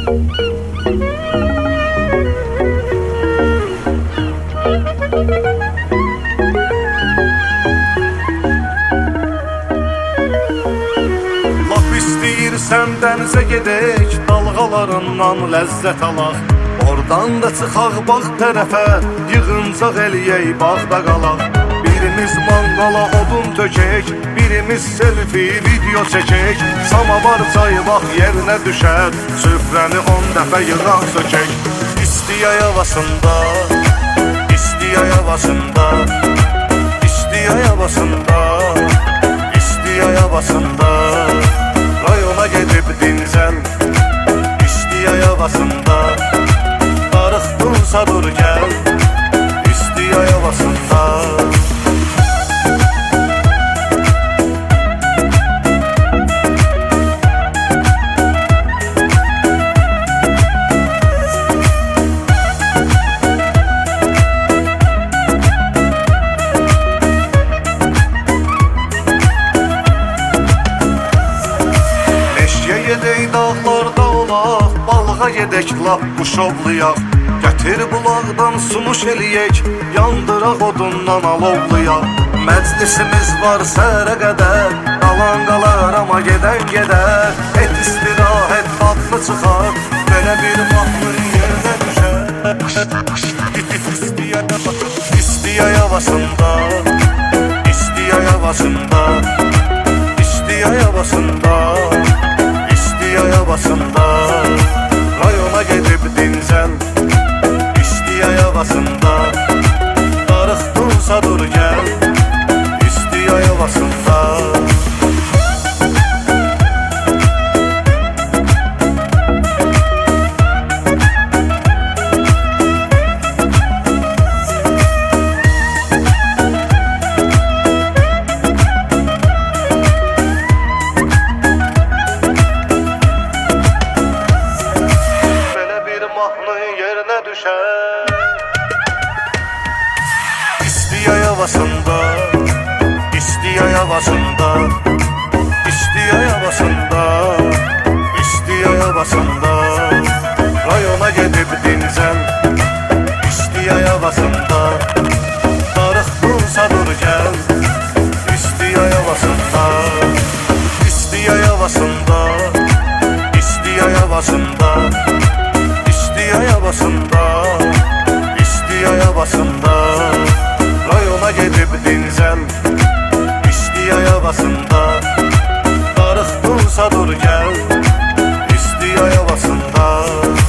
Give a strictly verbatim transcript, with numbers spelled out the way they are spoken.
Laf istəyirsən dənizə gedək, dalğalarından ləzzət alaq. Oradan da çıxaq bax tərəfə, yığıncaq eləyək bağda qalaq. Birimiz manqala odun tökək, birimiz selfie video çəkək. Samavar çayı bax yerinə düşər, süfrəni on dəfə yığaq sökək. İstiyay havasında, istiyay havasında, istiyay havasında, istiyay havasında, rayona gedib dincəl. İstiyay havasında, darıxdınsa dur gəl. İstiyay havasında. Gedək dağlarda olaq, balığa gedək lap quşovlayaq. Gətir bulaqdan sunuş eləyək, yandıraq odundan alovlayaq. Məclisimiz var səhərə qədər, qalan qalar amma gedən gedər. Et istirahət adlı çıxar, belə bir vaxtın yerinə düşər. İstiyay havasında, istiyay havasında, istiyay havasında, istiyay havasında, rayona gedib dincəl. İstiyay havasında, darıxdınsa dur gəl. İstiyay havasında. Yerinə düşər. İstiyay havasında, istiyay havasında, istiyay havasında, istiyay havasında, rayona gedib dincəl. İstiyay havasında, darıxdınsa dur gəl. İstiyay havasında, istiyay havasında, istiyay havasında, İstiyay havasında, istiyay havasında, rayona gedib dincəl. İstiyay havasında, darıxdınsa dur gəl. İstiyay havasında.